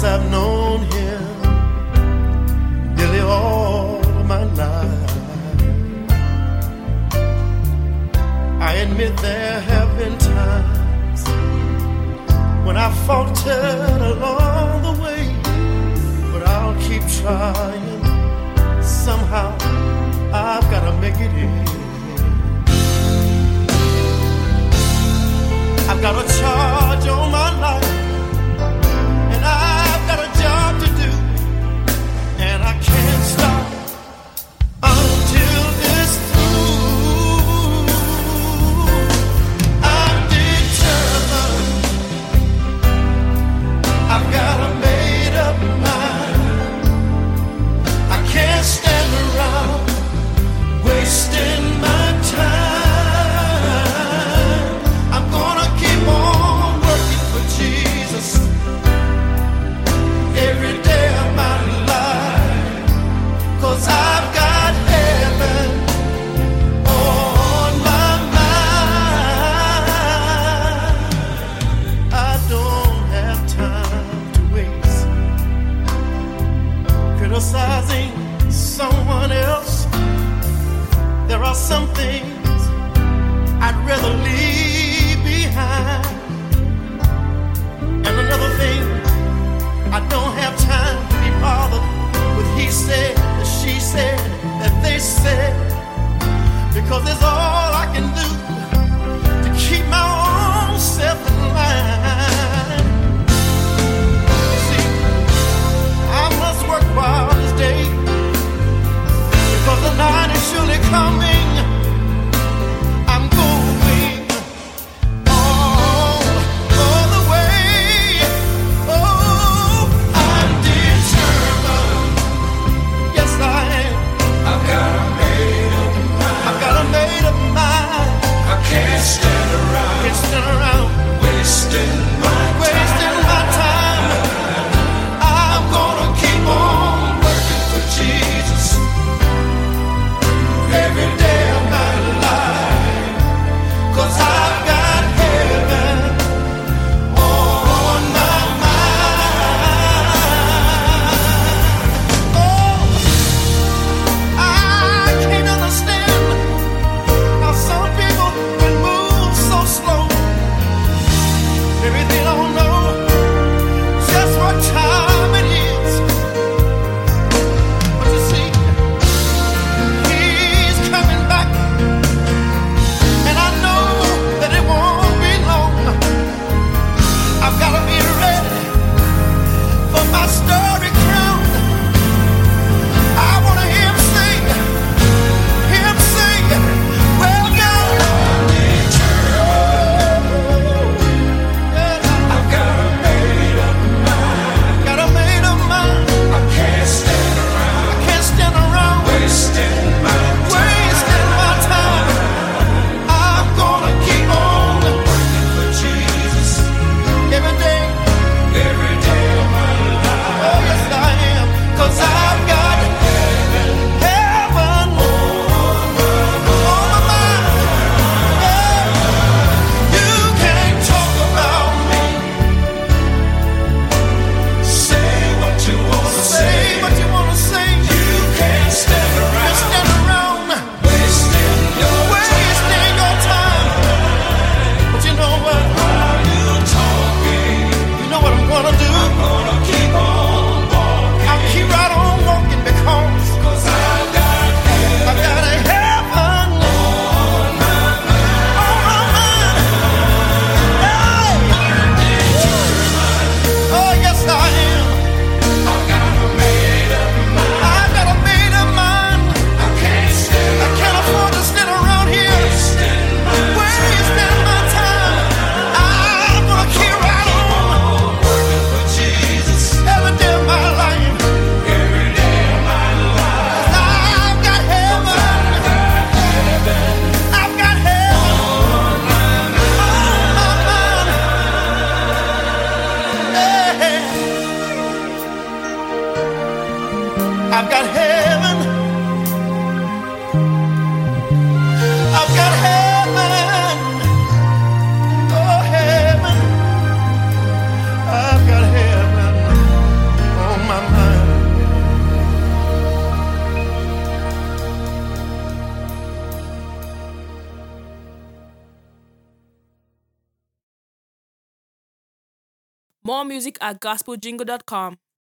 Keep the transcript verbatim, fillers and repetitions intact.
I've known him nearly all of my life, I admit there have been times when I faltered along the way, but I'll keep trying. Somehow I've got to make it in. I've got a charge on my life, and I've got a job to do, and I can't stop until it's through. I'm determined. I've got a made up mind. I can't stand around wasting my time. I'm gonna keep on working for Jesus every day of my life, 'cause I've got heaven on my mind. I don't have time to waste criticizing someone else. There are some things I'd rather leave behind, and another thing, I don't have time to be bothered with he said, she said, that they said, because it's all I can do to keep my own self in line. See, I must work while this day, because the night is surely coming. I'm going all, all the way. Oh, I'm determined. Yes, I am. I've got a made up mind. I've got a made up mind. I can't stand around. Can't stand around wasting my wasting my time. I'm gonna keep on working for Jesus every day of my life, 'cause I've got heaven on my mind. Oh, I can't understand how some people can move so slow. Maybe they don't know just what time it is. But you see, he's coming back, and I know that it won't be long. I've got to be ready for my story crown. I want to hear him sing, hear him sing, well done. I've got a made up mind. Got a made up mind. I can't stand around. I can't stand around wasting my wasting my time. I'm gonna keep on working for Jesus every day, every day of my life. Oh yes, I am, 'cause I've got heaven, heaven on my mind. Yeah. You can't talk about me. Say what you wanna say, what you wanna say. You can't stand around, stand around wasting your wasting your time. But you know what? While you talking, you know what I'm gonna do? I'm gonna keep on walking. I'll keep right on walking, because 'cause I've got heaven, I've got a heaven on my mind. On my mind. Hey. Oh yes, I am. I've got a made up mind. I've got a made up mind. I can't stand. I can't afford to stand around here wasting my time. I'm gonna keep right on working for Jesus every day of my life. Every day of my life. I've got heaven. I've got heaven on my mind. Hey. I've got heaven. I've got heaven. Oh, heaven. I've got heaven More music at gospel jingle dot com.